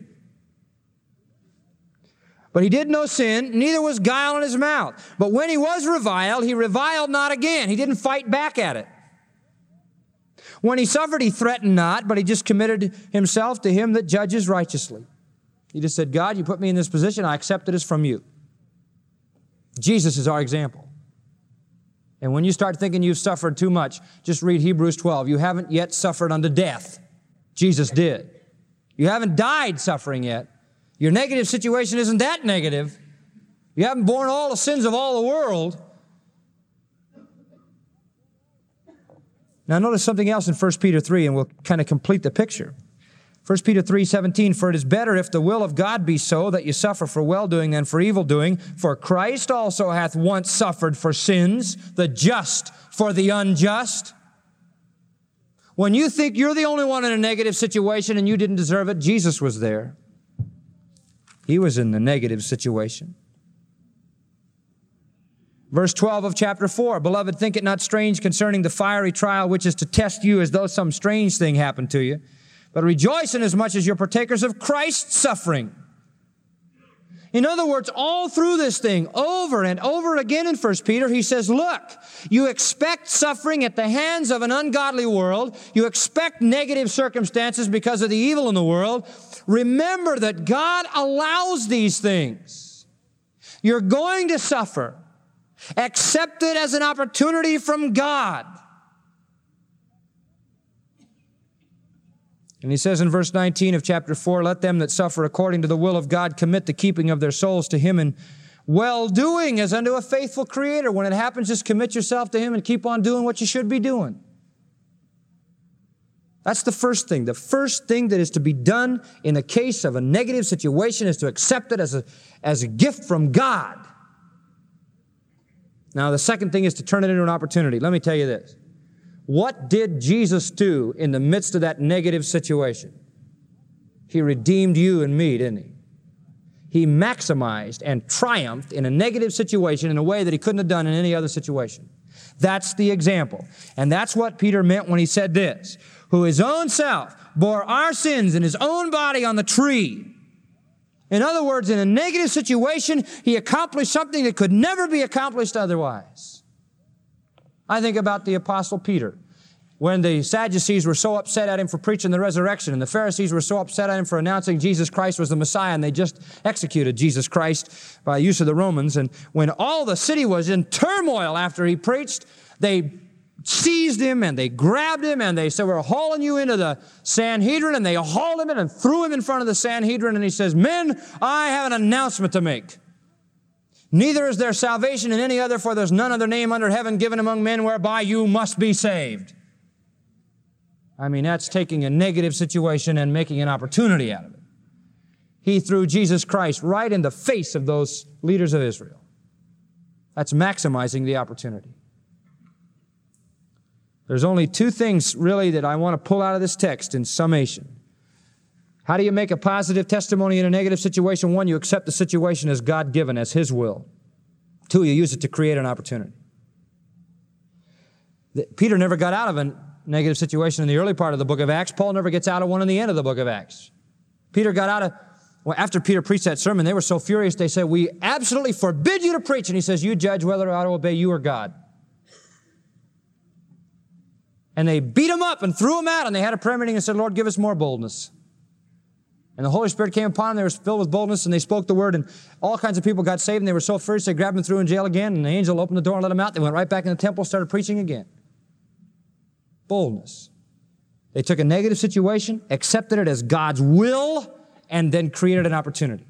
B: But he did no sin, neither was guile in his mouth. But when he was reviled, he reviled not again. He didn't fight back at it. When he suffered, he threatened not, but he just committed himself to him that judges righteously. He just said, God, you put me in this position, I accept it as from you. Jesus is our example. And when you start thinking you've suffered too much, just read Hebrews twelve. You haven't yet suffered unto death. Jesus did. You haven't died suffering yet. Your negative situation isn't that negative. You haven't borne all the sins of all the world. Now notice something else in First Peter three, and we'll kind of complete the picture. First Peter three seventeen, for it is better if the will of God be so that you suffer for well-doing than for evil-doing. For Christ also hath once suffered for sins, the just for the unjust. When you think you're the only one in a negative situation and you didn't deserve it, Jesus was there. He was in the negative situation. Verse twelve of chapter four, beloved, think it not strange concerning the fiery trial which is to test you as though some strange thing happened to you. But rejoice inasmuch as you're partakers of Christ's suffering. In other words, all through this thing, over and over again in First Peter, he says, look, you expect suffering at the hands of an ungodly world. You expect negative circumstances because of the evil in the world. Remember that God allows these things. You're going to suffer. Accept it as an opportunity from God. And he says in verse nineteen of chapter four, let them that suffer according to the will of God commit the keeping of their souls to him in well-doing as unto a faithful Creator. When it happens, just commit yourself to him and keep on doing what you should be doing. That's the first thing. The first thing that is to be done in the case of a negative situation is to accept it as a, as a gift from God. Now, the second thing is to turn it into an opportunity. Let me tell you this. What did Jesus do in the midst of that negative situation? He redeemed you and me, didn't he? He maximized and triumphed in a negative situation in a way that he couldn't have done in any other situation. That's the example. And that's what Peter meant when he said this, who his own self bore our sins in his own body on the tree, In other words, in a negative situation, he accomplished something that could never be accomplished otherwise. I think about the Apostle Peter. When the Sadducees were so upset at him for preaching the resurrection, and the Pharisees were so upset at him for announcing Jesus Christ was the Messiah, and they just executed Jesus Christ by use of the Romans, and when all the city was in turmoil after he preached, they seized him and they grabbed him and they said, we're hauling you into the Sanhedrin, and they hauled him in and threw him in front of the Sanhedrin, and he says, men, I have an announcement to make. Neither is there salvation in any other, for there's none other name under heaven given among men whereby you must be saved. I mean, that's taking a negative situation and making an opportunity out of it. He threw Jesus Christ right in the face of those leaders of Israel. That's maximizing the opportunity. There's only two things really that I want to pull out of this text in summation. How do you make a positive testimony in a negative situation? One, you accept the situation as God-given, as His will. Two, you use it to create an opportunity. Peter never got out of a negative situation in the early part of the book of Acts. Paul never gets out of one in the end of the book of Acts. Peter got out of, well, after Peter preached that sermon, they were so furious, they said, we absolutely forbid you to preach. And he says, you judge whether I ought to obey you or God. And they beat him up and threw him out, and they had a prayer meeting and said, Lord, give us more boldness. And the Holy Spirit came upon them. They were filled with boldness, and they spoke the word, and all kinds of people got saved, and they were so furious, they grabbed him and threw him in jail again, and the angel opened the door and let him out. They went right back in the temple, started preaching again. Boldness. They took a negative situation, accepted it as God's will, and then created an opportunity.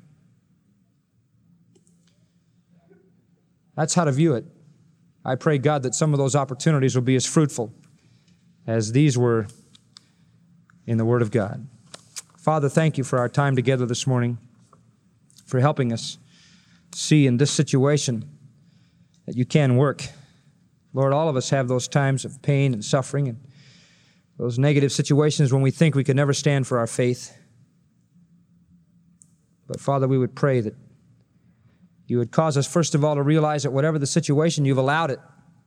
B: That's how to view it. I pray, God, that some of those opportunities will be as fruitful as these were in the Word of God. Father, thank you for our time together this morning, for helping us see in this situation that you can work. Lord, all of us have those times of pain and suffering and those negative situations when we think we could never stand for our faith. But Father, we would pray that you would cause us, first of all, to realize that whatever the situation, you've allowed it.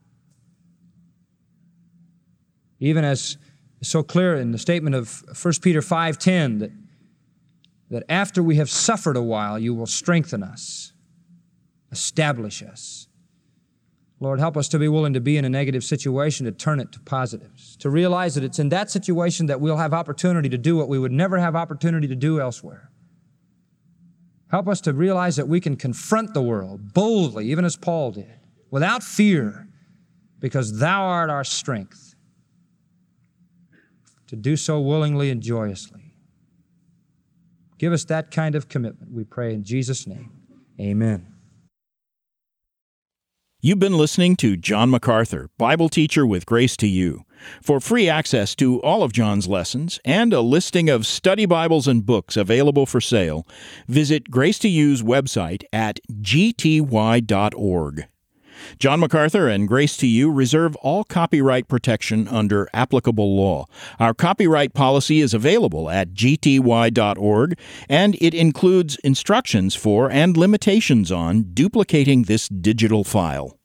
B: Even as is so clear in the statement of First Peter five ten, that, that after we have suffered a while, you will strengthen us, establish us. Lord, help us to be willing to be in a negative situation, to turn it to positives, to realize that it's in that situation that we'll have opportunity to do what we would never have opportunity to do elsewhere. Help us to realize that we can confront the world boldly, even as Paul did, without fear, because Thou art our strength, to do so willingly and joyously. Give us that kind of commitment, we pray in Jesus' name. Amen.
A: You've been listening to John MacArthur, Bible teacher with Grace to You. For free access to all of John's lessons and a listing of study Bibles and books available for sale, visit Grace to You's website at g t y dot org. John MacArthur and Grace to You reserve all copyright protection under applicable law. Our copyright policy is available at g t y dot org, and it includes instructions for and limitations on duplicating this digital file.